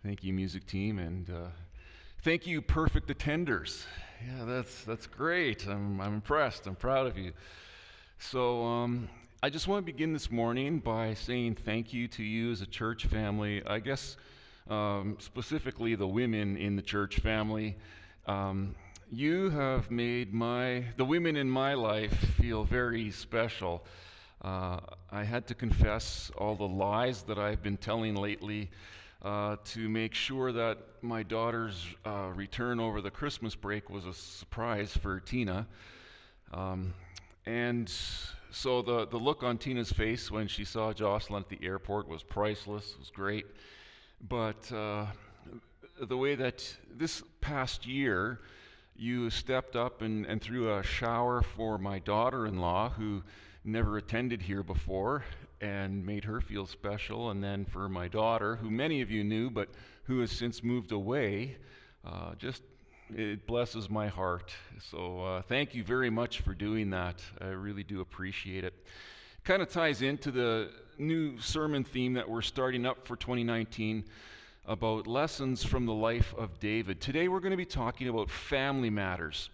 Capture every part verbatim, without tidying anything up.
Thank you, music team, and uh, thank you, perfect attenders. Yeah, that's that's great. I'm I'm impressed. I'm proud of you. So um, I just want to begin this morning by saying thank you to you as a church family. I guess um, specifically the women in the church family. Um, you have made my the women in my life feel very special. Uh, I had to confess all the lies that I've been telling lately. Uh, to make sure that my daughter's uh, return over the Christmas break was a surprise for Tina. Um, and so the, the look on Tina's face when she saw Jocelyn at the airport was priceless. It was great. But uh, the way that this past year you stepped up and, and threw a shower for my daughter-in-law, who never attended here before, and made her feel special, and then for my daughter, who many of you knew, but who has since moved away, uh, just, it blesses my heart. So uh, thank you very much for doing that. I really do appreciate it. Kind of ties into the new sermon theme that we're starting up for twenty nineteen about lessons from the life of David. Today we're going to be talking about family matters.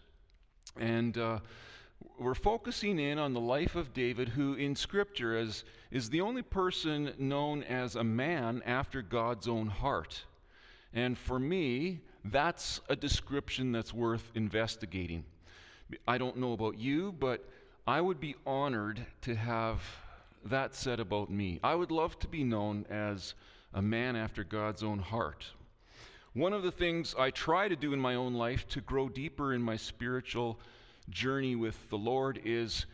And uh, we're focusing in on the life of David, who in Scripture is, is the only person known as a man after God's own heart. And for me, that's a description that's worth investigating. I don't know about you, but I would be honored to have that said about me. I would love to be known as a man after God's own heart. One of the things I try to do in my own life to grow deeper in my spiritual journey with the Lord is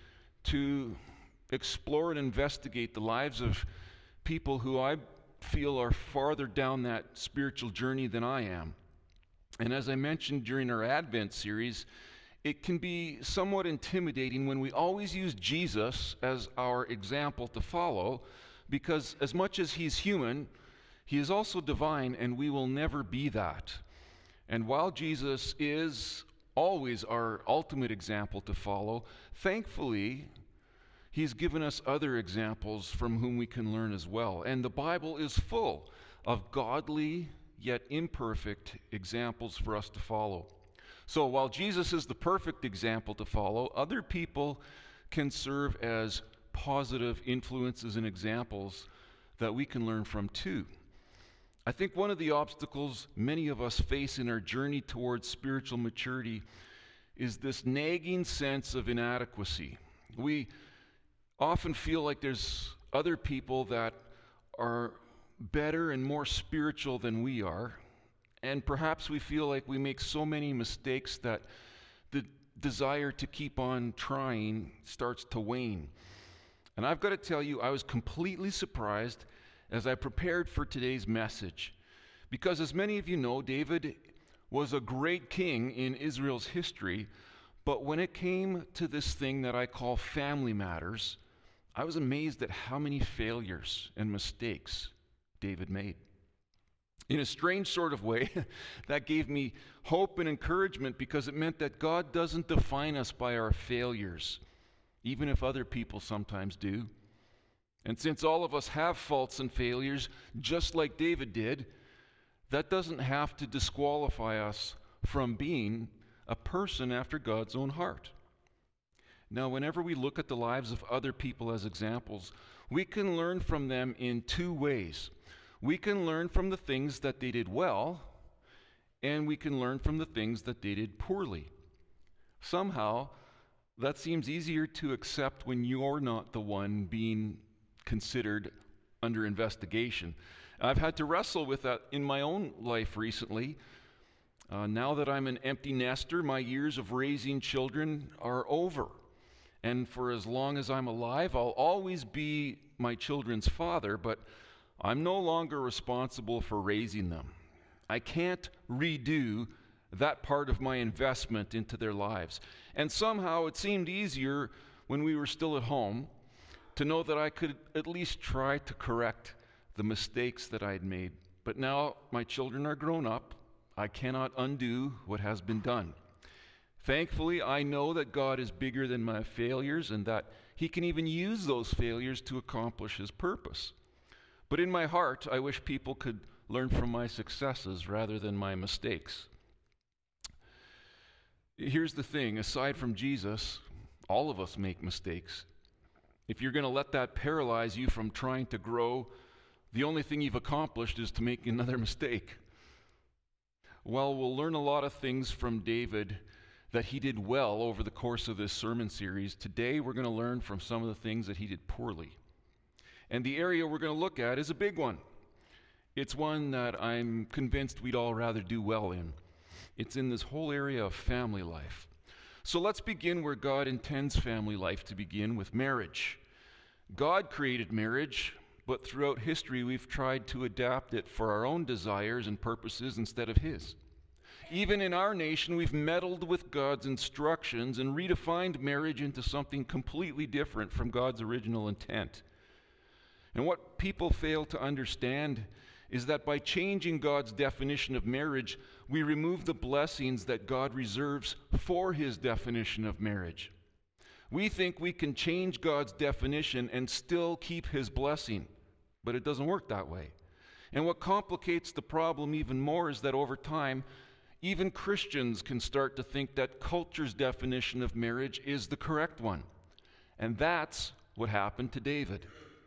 to explore and investigate the lives of people who I feel are farther down that spiritual journey than I am. And as I mentioned during our Advent series, it can be somewhat intimidating when we always use Jesus as our example to follow, because as much as he's human, he is also divine, and we will never be that. And while Jesus is always our ultimate example to follow, thankfully, he's given us other examples from whom we can learn as well. And the Bible is full of godly yet imperfect examples for us to follow. So while Jesus is the perfect example to follow, other people can serve as positive influences and examples that we can learn from too. I think one of the obstacles many of us face in our journey towards spiritual maturity is this nagging sense of inadequacy. We often feel like there's other people that are better and more spiritual than we are, and perhaps we feel like we make so many mistakes that the desire to keep on trying starts to wane. And I've got to tell you, I was completely surprised as I prepared for today's message. Because as many of you know, David was a great king in Israel's history, but when it came to this thing that I call family matters, I was amazed at how many failures and mistakes David made. In a strange sort of way, that gave me hope and encouragement, because it meant that God doesn't define us by our failures, even if other people sometimes do. And since all of us have faults and failures, just like David did, that doesn't have to disqualify us from being a person after God's own heart. Now, whenever we look at the lives of other people as examples, we can learn from them in two ways. We can learn from the things that they did well, and we can learn from the things that they did poorly. Somehow, that seems easier to accept when you're not the one being considered under investigation. I've had to wrestle with that in my own life recently. Uh, now that I'm an empty nester, my years of raising children are over. And for as long as I'm alive, I'll always be my children's father, but I'm no longer responsible for raising them. I can't redo that part of my investment into their lives. And somehow it seemed easier when we were still at home to know that I could at least try to correct the mistakes that I had made. But now my children are grown up. I cannot undo what has been done. Thankfully, I know that God is bigger than my failures, and that he can even use those failures to accomplish his purpose. But in my heart, I wish people could learn from my successes rather than my mistakes. Here's the thing, aside from Jesus, all of us make mistakes. If you're going to let that paralyze you from trying to grow, the only thing you've accomplished is to make another mistake. Well, we'll learn a lot of things from David that he did well over the course of this sermon series. Today, we're going to learn from some of the things that he did poorly. And the area we're going to look at is a big one. It's one that I'm convinced we'd all rather do well in. It's in this whole area of family life. So let's begin where God intends family life to begin, with marriage. God created marriage, but throughout history we've tried to adapt it for our own desires and purposes instead of His. Even in our nation, we've meddled with God's instructions and redefined marriage into something completely different from God's original intent. And what people fail to understand is that by changing God's definition of marriage, we remove the blessings that God reserves for His definition of marriage. We think we can change God's definition and still keep His blessing, but it doesn't work that way. And what complicates the problem even more is that over time, even Christians can start to think that culture's definition of marriage is the correct one. And that's what happened to David.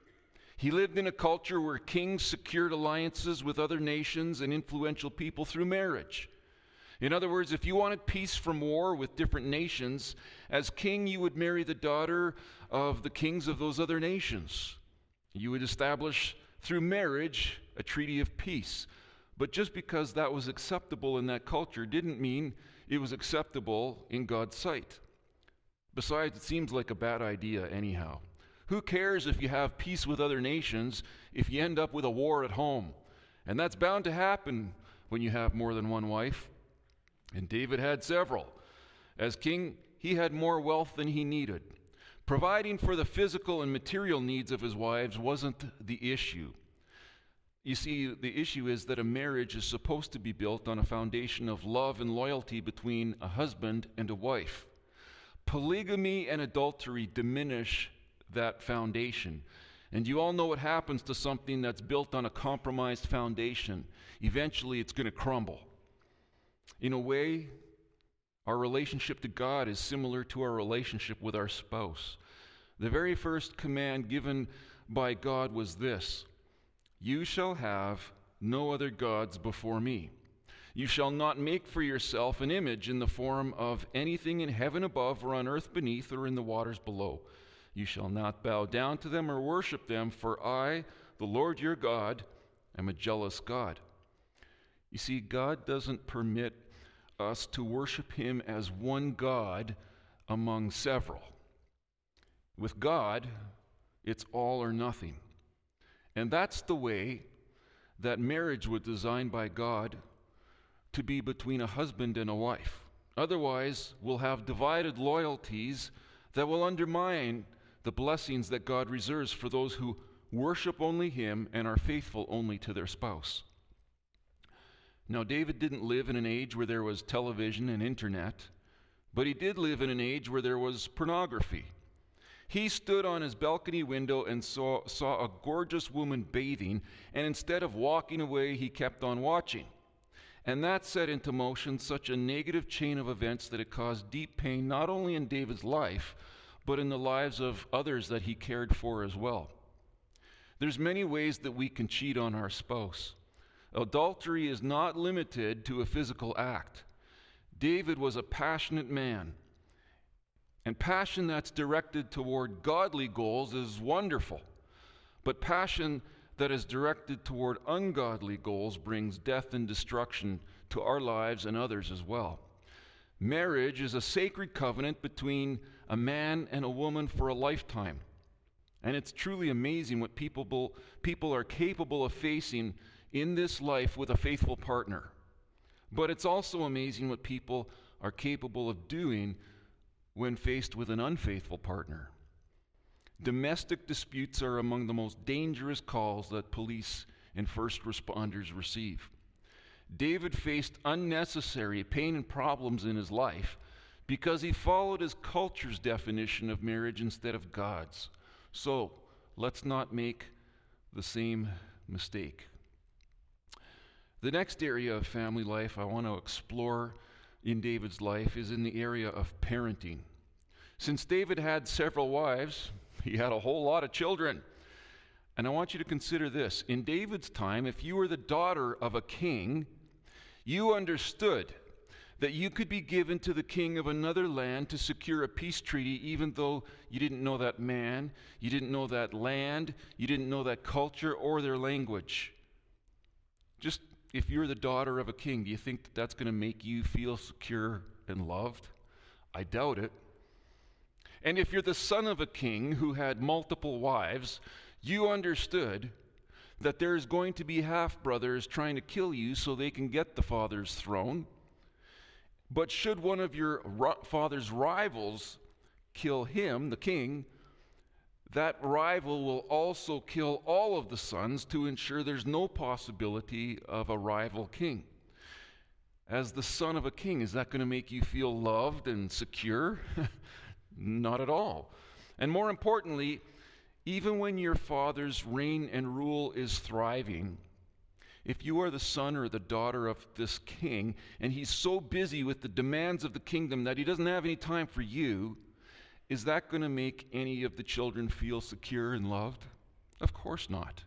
He lived in a culture where kings secured alliances with other nations and influential people through marriage. In other words, if you wanted peace from war with different nations, as king you would marry the daughter of the kings of those other nations. You would establish through marriage a treaty of peace. But just because that was acceptable in that culture didn't mean it was acceptable in God's sight. Besides, it seems like a bad idea anyhow. Who cares if you have peace with other nations if you end up with a war at home? And that's bound to happen when you have more than one wife. And David had several. As king, he had more wealth than he needed. Providing for the physical and material needs of his wives wasn't the issue. You see, the issue is that a marriage is supposed to be built on a foundation of love and loyalty between a husband and a wife. Polygamy and adultery diminish that foundation. And you all know what happens to something that's built on a compromised foundation. Eventually, it's going to crumble. In a way, our relationship to God is similar to our relationship with our spouse. The very first command given by God was this: "You shall have no other gods before me. You shall not make for yourself an image in the form of anything in heaven above or on earth beneath or in the waters below. You shall not bow down to them or worship them, for I, the Lord your God, am a jealous God." You see, God doesn't permit us to worship Him as one God among several. With God, it's all or nothing. And that's the way that marriage was designed by God to be between a husband and a wife. Otherwise, we'll have divided loyalties that will undermine the blessings that God reserves for those who worship only Him and are faithful only to their spouse. Now, David didn't live in an age where there was television and internet, but he did live in an age where there was pornography. He stood on his balcony window and saw, saw a gorgeous woman bathing, and instead of walking away, he kept on watching. And that set into motion such a negative chain of events that it caused deep pain not only in David's life, but in the lives of others that he cared for as well. There's many ways that we can cheat on our spouse. Adultery is not limited to a physical act. David was a passionate man. And passion that's directed toward godly goals is wonderful. But passion that is directed toward ungodly goals brings death and destruction to our lives and others as well. Marriage is a sacred covenant between a man and a woman for a lifetime. And it's truly amazing what people, people are capable of facing in this life with a faithful partner. But it's also amazing what people are capable of doing when faced with an unfaithful partner. Domestic disputes are among the most dangerous calls that police and first responders receive. David faced unnecessary pain and problems in his life because he followed his culture's definition of marriage instead of God's. So, let's not make the same mistake. The next area of family life I want to explore in David's life is in the area of parenting. Since David had several wives, he had a whole lot of children. And I want you to consider this. In David's time, if you were the daughter of a king, you understood that you could be given to the king of another land to secure a peace treaty, even though you didn't know that man, you didn't know that land, you didn't know that culture or their language. Just if you're the daughter of a king, do you think that that's going to make you feel secure and loved? I doubt it. And if you're the son of a king who had multiple wives, you understood that there's going to be half-brothers trying to kill you so they can get the father's throne. But should one of your father's rivals kill him, the king, that rival will also kill all of the sons to ensure there's no possibility of a rival king. As the son of a king, is that going to make you feel loved and secure? Not at all. And more importantly, even when your father's reign and rule is thriving, if you are the son or the daughter of this king, and he's so busy with the demands of the kingdom that he doesn't have any time for you, is that going to make any of the children feel secure and loved? Of course not.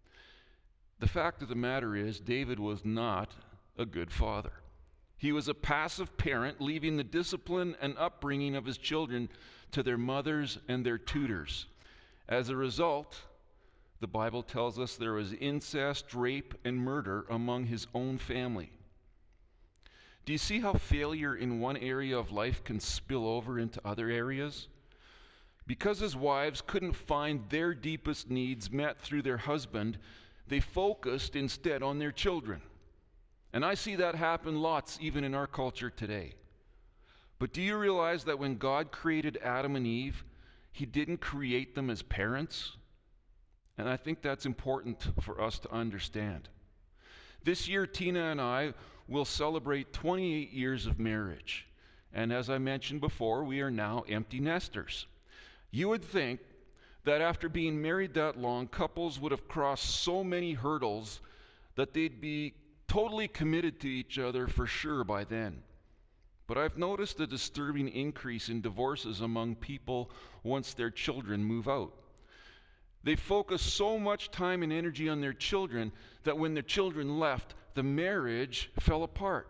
The fact of the matter is, David was not a good father. He was a passive parent, leaving the discipline and upbringing of his children to their mothers and their tutors. As a result, the Bible tells us there was incest, rape, and murder among his own family. Do you see how failure in one area of life can spill over into other areas? Because his wives couldn't find their deepest needs met through their husband, they focused instead on their children. And I see that happen lots even in our culture today. But do you realize that when God created Adam and Eve, he didn't create them as parents? And I think that's important for us to understand. This year, Tina and I will celebrate twenty-eight years of marriage. And as I mentioned before, we are now empty nesters. You would think that after being married that long, couples would have crossed so many hurdles that they'd be totally committed to each other for sure by then. But I've noticed a disturbing increase in divorces among people once their children move out. They focus so much time and energy on their children that when their children left, the marriage fell apart.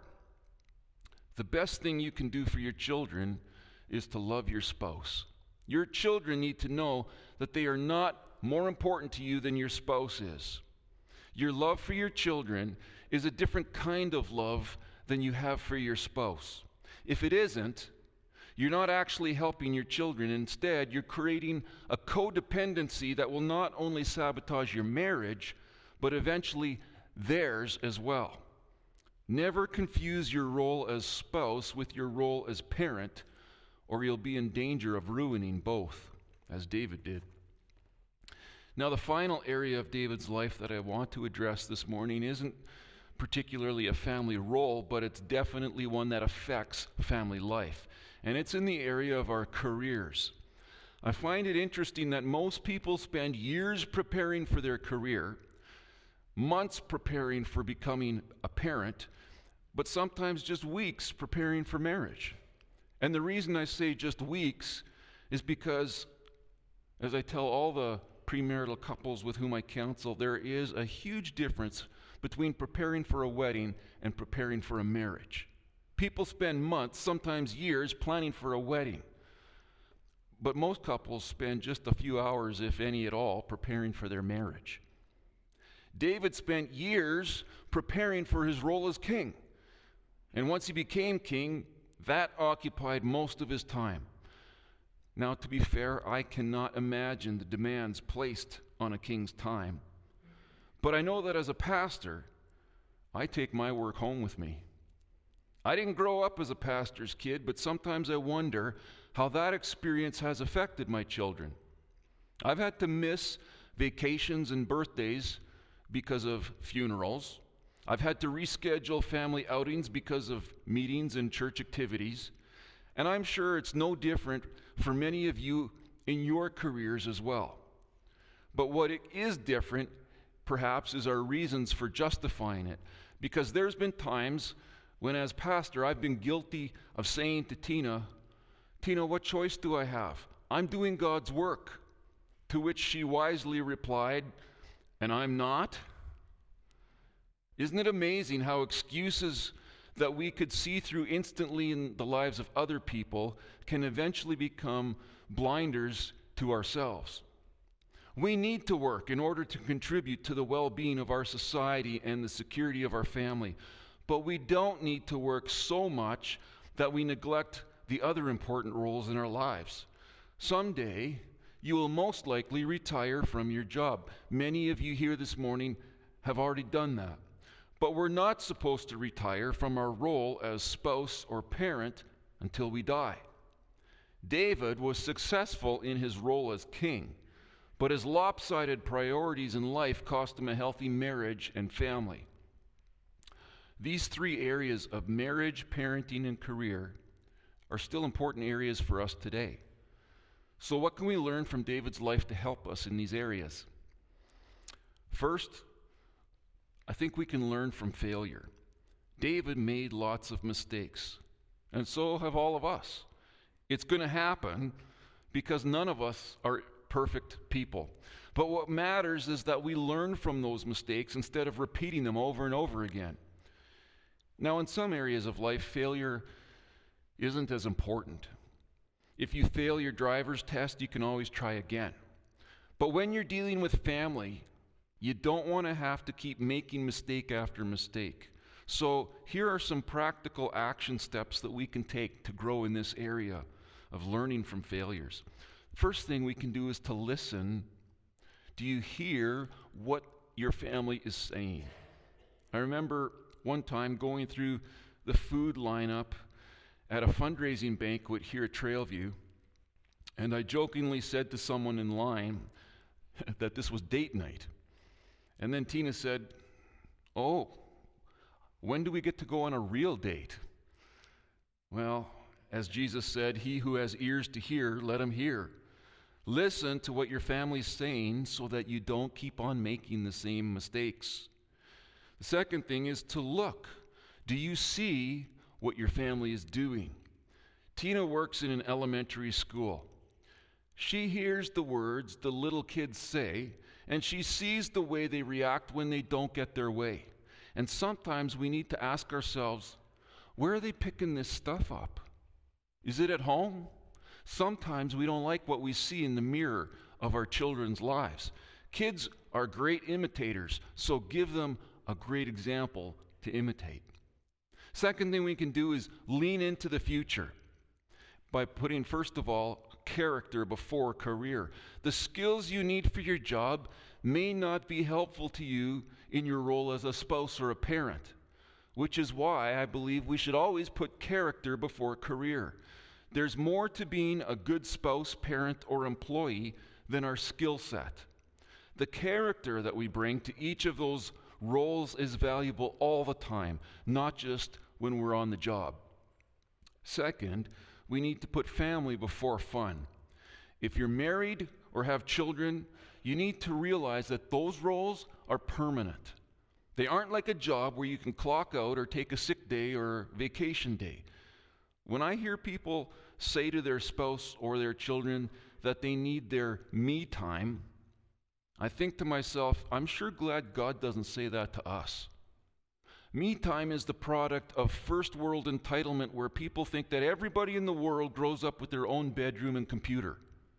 The best thing you can do for your children is to love your spouse. Your children need to know that they are not more important to you than your spouse is. Your love for your children is a different kind of love than you have for your spouse. If it isn't, you're not actually helping your children. Instead, you're creating a codependency that will not only sabotage your marriage, but eventually theirs as well. Never confuse your role as spouse with your role as parent, or you'll be in danger of ruining both, as David did. Now, the final area of David's life that I want to address this morning isn't particularly a family role, but it's definitely one that affects family life. And it's in the area of our careers. I find it interesting that most people spend years preparing for their career, months preparing for becoming a parent, but sometimes just weeks preparing for marriage. And the reason I say just weeks is because, as I tell all the premarital couples with whom I counsel, there is a huge difference between preparing for a wedding and preparing for a marriage. People spend months, sometimes years, planning for a wedding. But most couples spend just a few hours, if any at all, preparing for their marriage. David spent years preparing for his role as king. And once he became king, that occupied most of his time. Now, to be fair, I cannot imagine the demands placed on a king's time. But I know that as a pastor, I take my work home with me. I didn't grow up as a pastor's kid, but sometimes I wonder how that experience has affected my children. I've had to miss vacations and birthdays because of funerals. I've had to reschedule family outings because of meetings and church activities. And I'm sure it's no different for many of you in your careers as well. But what it is different, perhaps, is our reasons for justifying it. Because there's been times when, as pastor, I've been guilty of saying to Tina, Tina, what choice do I have? I'm doing God's work. To which she wisely replied, and I'm not? Isn't it amazing how excuses that we could see through instantly in the lives of other people can eventually become blinders to ourselves? We need to work in order to contribute to the well-being of our society and the security of our family. But we don't need to work so much that we neglect the other important roles in our lives. Someday, you will most likely retire from your job. Many of you here this morning have already done that. But we're not supposed to retire from our role as spouse or parent until we die. David was successful in his role as king, but his lopsided priorities in life cost him a healthy marriage and family. These three areas of marriage, parenting, and career are still important areas for us today. So what can we learn from David's life to help us in these areas? First, I think we can learn from failure. David made lots of mistakes, and so have all of us. It's going to happen because none of us are perfect people. But what matters is that we learn from those mistakes instead of repeating them over and over again. Now, in some areas of life, failure isn't as important. If you fail your driver's test, you can always try again. But when you're dealing with family, you don't want to have to keep making mistake after mistake. So here are some practical action steps that we can take to grow in this area of learning from failures. First thing we can do is to listen. Do you hear what your family is saying? I remember one time going through the food lineup at a fundraising banquet here at Trailview, and I jokingly said to someone in line that this was date night. And then Tina said, "Oh, when do we get to go on a real date?" Well, as Jesus said, he who has ears to hear, let him hear. Listen to what your family's saying so that you don't keep on making the same mistakes. The second thing is to look. Do you see what your family is doing? Tina works in an elementary school. She hears the words the little kids say, and she sees the way they react when they don't get their way. And sometimes we need to ask ourselves, where are they picking this stuff up? Is it at home? Sometimes we don't like what we see in the mirror of our children's lives. Kids are great imitators, so give them a great example to imitate. Second thing we can do is lean into the future by putting, first of all, character before career. The skills you need for your job may not be helpful to you in your role as a spouse or a parent, which is why I believe we should always put character before career. There's more to being a good spouse, parent, or employee than our skill set. The character that we bring to each of those roles is valuable all the time, not just when we're on the job. Second, we need to put family before fun. If you're married or have children, you need to realize that those roles are permanent. They aren't like a job where you can clock out or take a sick day or vacation day. When I hear people say to their spouse or their children that they need their me time, I think to myself, I'm sure glad God doesn't say that to us. Me time is the product of first world entitlement where people think that everybody in the world grows up with their own bedroom and computer.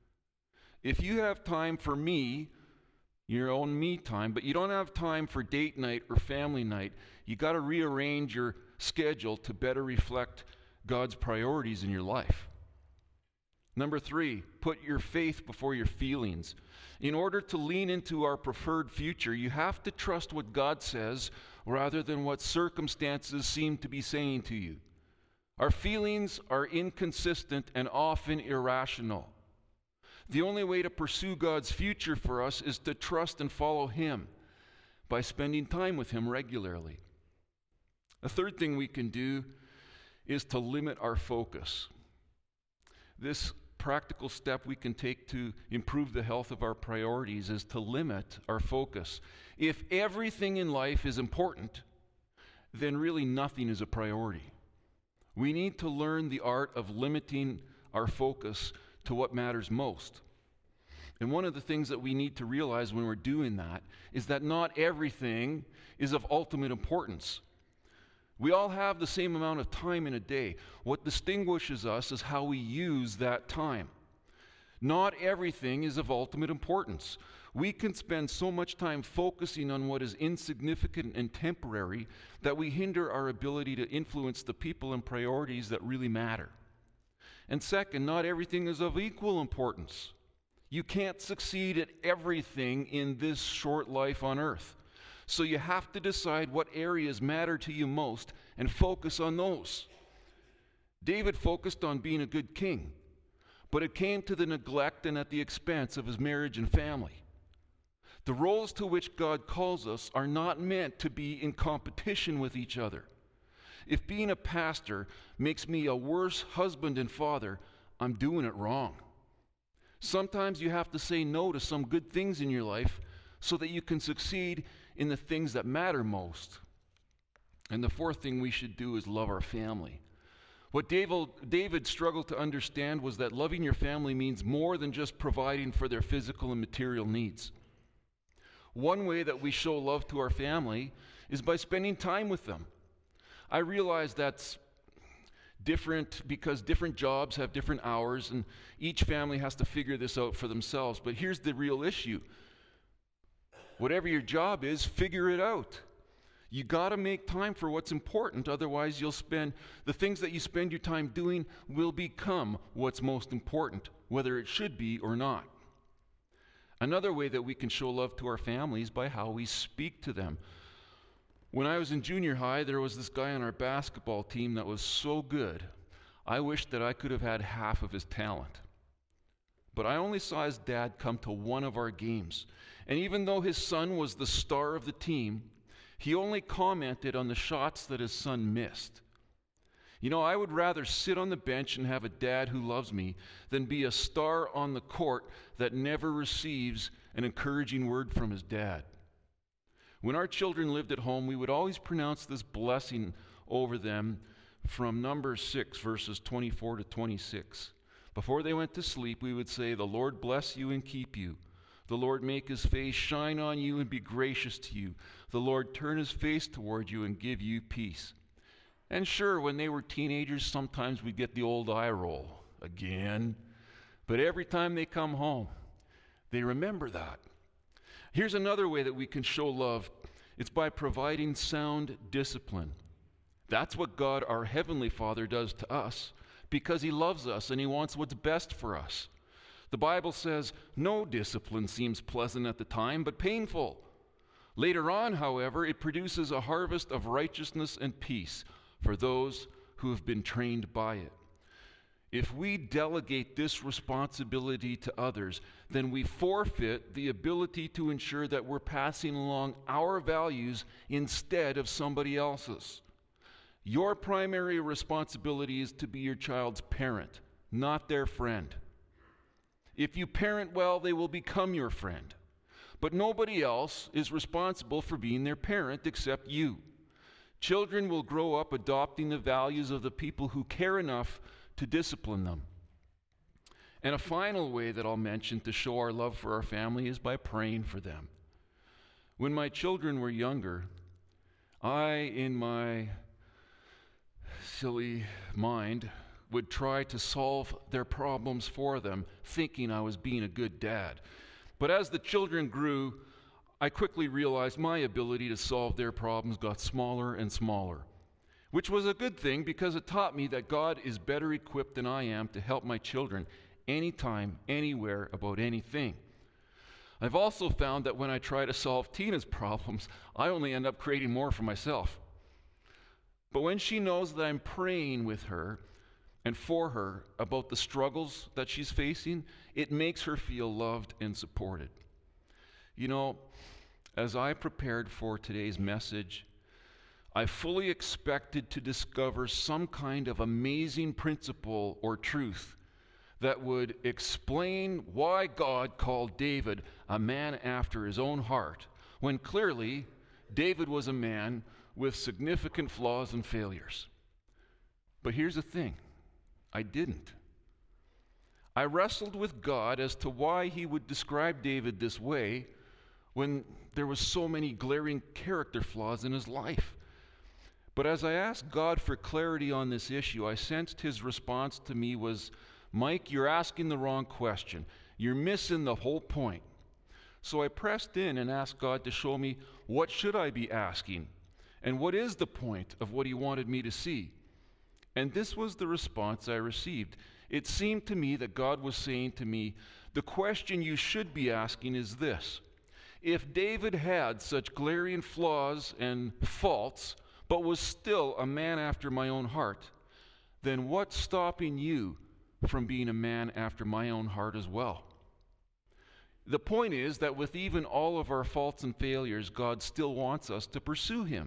If you have time for me, your own me time, but you don't have time for date night or family night, you got to rearrange your schedule to better reflect God's priorities in your life. Number three, put your faith before your feelings. In order to lean into our preferred future, you have to trust what God says rather than what circumstances seem to be saying to you. Our feelings are inconsistent and often irrational. The only way to pursue God's future for us is to trust and follow Him by spending time with Him regularly. A third thing we can do is to limit our focus. This practical step we can take to improve the health of our priorities is to limit our focus. If everything in life is important, then really nothing is a priority. We need to learn the art of limiting our focus to what matters most. And one of the things that we need to realize when we're doing that is that not everything is of ultimate importance. We all have the same amount of time in a day. What distinguishes us is how we use that time. Not everything is of ultimate importance. We can spend so much time focusing on what is insignificant and temporary that we hinder our ability to influence the people and priorities that really matter. And second, not everything is of equal importance. You can't succeed at everything in this short life on earth. So you have to decide what areas matter to you most and focus on those. David focused on being a good king, but it came to the neglect and at the expense of his marriage and family. The roles to which God calls us are not meant to be in competition with each other. If being a pastor makes me a worse husband and father, I'm doing it wrong. Sometimes you have to say no to some good things in your life so that you can succeed in the things that matter most. And the fourth thing we should do is love our family. What David, David struggled to understand was that loving your family means more than just providing for their physical and material needs. One way that we show love to our family is by spending time with them. I realize that's different because different jobs have different hours and each family has to figure this out for themselves. But here's the real issue. Whatever your job is, figure it out. You got to make time for what's important, otherwise you'll spend, the things that you spend your time doing will become what's most important, whether it should be or not. Another way that we can show love to our families by how we speak to them. When I was in junior high, there was this guy on our basketball team that was so good, I wished that I could have had half of his talent. But I only saw his dad come to one of our games. And even though his son was the star of the team, he only commented on the shots that his son missed. You know, I would rather sit on the bench and have a dad who loves me than be a star on the court that never receives an encouraging word from his dad. When our children lived at home, we would always pronounce this blessing over them from Numbers six, verses twenty-four to twenty-six. Before they went to sleep, we would say, "The Lord bless you and keep you. The Lord make his face shine on you and be gracious to you. The Lord turn his face toward you and give you peace." And sure, when they were teenagers, sometimes we'd get the old eye roll again. But every time they come home, they remember that. Here's another way that we can show love. It's by providing sound discipline. That's what God, our Heavenly Father, does to us because he loves us and he wants what's best for us. The Bible says, no discipline seems pleasant at the time, but painful. Later on, however, it produces a harvest of righteousness and peace for those who have been trained by it. If we delegate this responsibility to others, then we forfeit the ability to ensure that we're passing along our values instead of somebody else's. Your primary responsibility is to be your child's parent, not their friend. If you parent well, they will become your friend. But nobody else is responsible for being their parent except you. Children will grow up adopting the values of the people who care enough to discipline them. And a final way that I'll mention to show our love for our family is by praying for them. When my children were younger, I, in my silly mind, would try to solve their problems for them, thinking I was being a good dad. But as the children grew, I quickly realized my ability to solve their problems got smaller and smaller, which was a good thing because it taught me that God is better equipped than I am to help my children anytime, anywhere, about anything. I've also found that when I try to solve Tina's problems, I only end up creating more for myself. But when she knows that I'm praying with her and for her about the struggles that she's facing, it makes her feel loved and supported. You know, as I prepared for today's message, I fully expected to discover some kind of amazing principle or truth that would explain why God called David a man after his own heart, when clearly David was a man with significant flaws and failures. But here's the thing, I didn't. I wrestled with God as to why he would describe David this way when there was so many glaring character flaws in his life. But as I asked God for clarity on this issue, I sensed his response to me was, Mike, you're asking the wrong question. You're missing the whole point. So I pressed in and asked God to show me, what should I be asking? And what is the point of what he wanted me to see? And this was the response I received. It seemed to me that God was saying to me, the question you should be asking is this: if David had such glaring flaws and faults, but was still a man after my own heart, then what's stopping you from being a man after my own heart as well? The point is that with even all of our faults and failures, God still wants us to pursue him.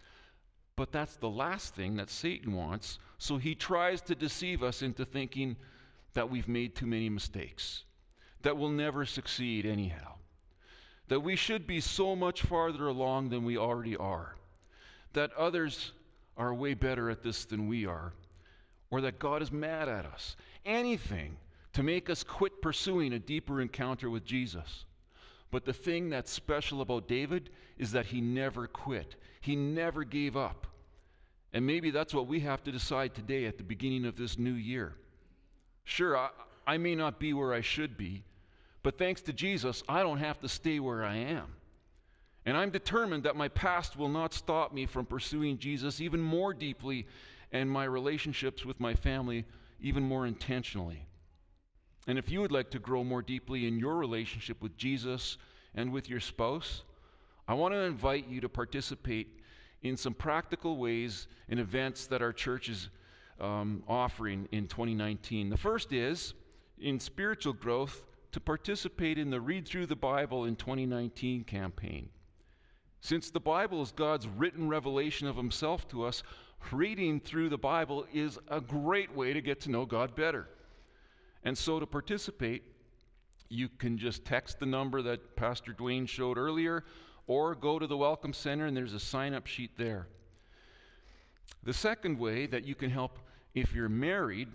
But that's the last thing that Satan wants, so he tries to deceive us into thinking that we've made too many mistakes, that we'll never succeed anyhow, that we should be so much farther along than we already are, that others are way better at this than we are, or that God is mad at us. Anything to make us quit pursuing a deeper encounter with Jesus. But the thing that's special about David is that he never quit. He never gave up. And maybe that's what we have to decide today at the beginning of this new year. Sure, I, I may not be where I should be, but thanks to Jesus, I don't have to stay where I am. And I'm determined that my past will not stop me from pursuing Jesus even more deeply and my relationships with my family even more intentionally. And if you would like to grow more deeply in your relationship with Jesus and with your spouse, I want to invite you to participate in some practical ways and events that our church is um, offering in twenty nineteen. The first is, in spiritual growth, to participate in the Read Through the Bible in twenty nineteen campaign. Since the Bible is God's written revelation of himself to us, reading through the Bible is a great way to get to know God better. And so to participate, you can just text the number that Pastor Dwayne showed earlier, or go to the Welcome Center and there's a sign-up sheet there. The second way that you can help if you're married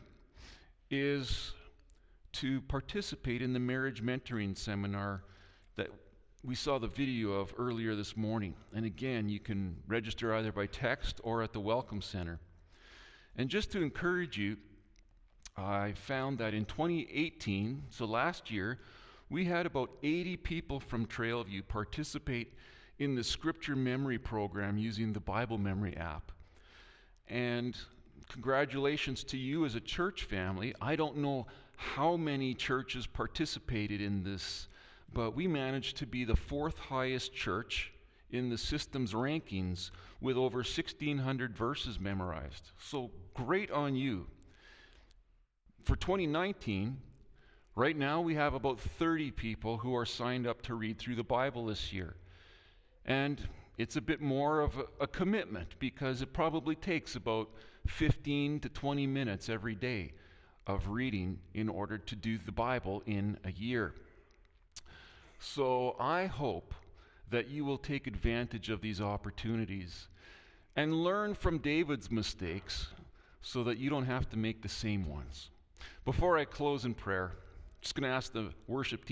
is to participate in the marriage mentoring seminar that we saw the video of earlier this morning. And again, you can register either by text or at the Welcome Center. And just to encourage you, I found that in twenty eighteen, so last year, we had about eighty people from Trailview participate in the scripture memory program using the Bible Memory app. And congratulations to you as a church family. I don't know how many churches participated in this, but we managed to be the fourth highest church in the system's rankings with over sixteen hundred verses memorized. So great on you. For twenty nineteen, right now we have about thirty people who are signed up to read through the Bible this year. And it's a bit more of a, a commitment because it probably takes about fifteen to twenty minutes every day of reading in order to do the Bible in a year. So I hope that you will take advantage of these opportunities and learn from David's mistakes so that you don't have to make the same ones. Before I close in prayer, I'm just going to ask the worship team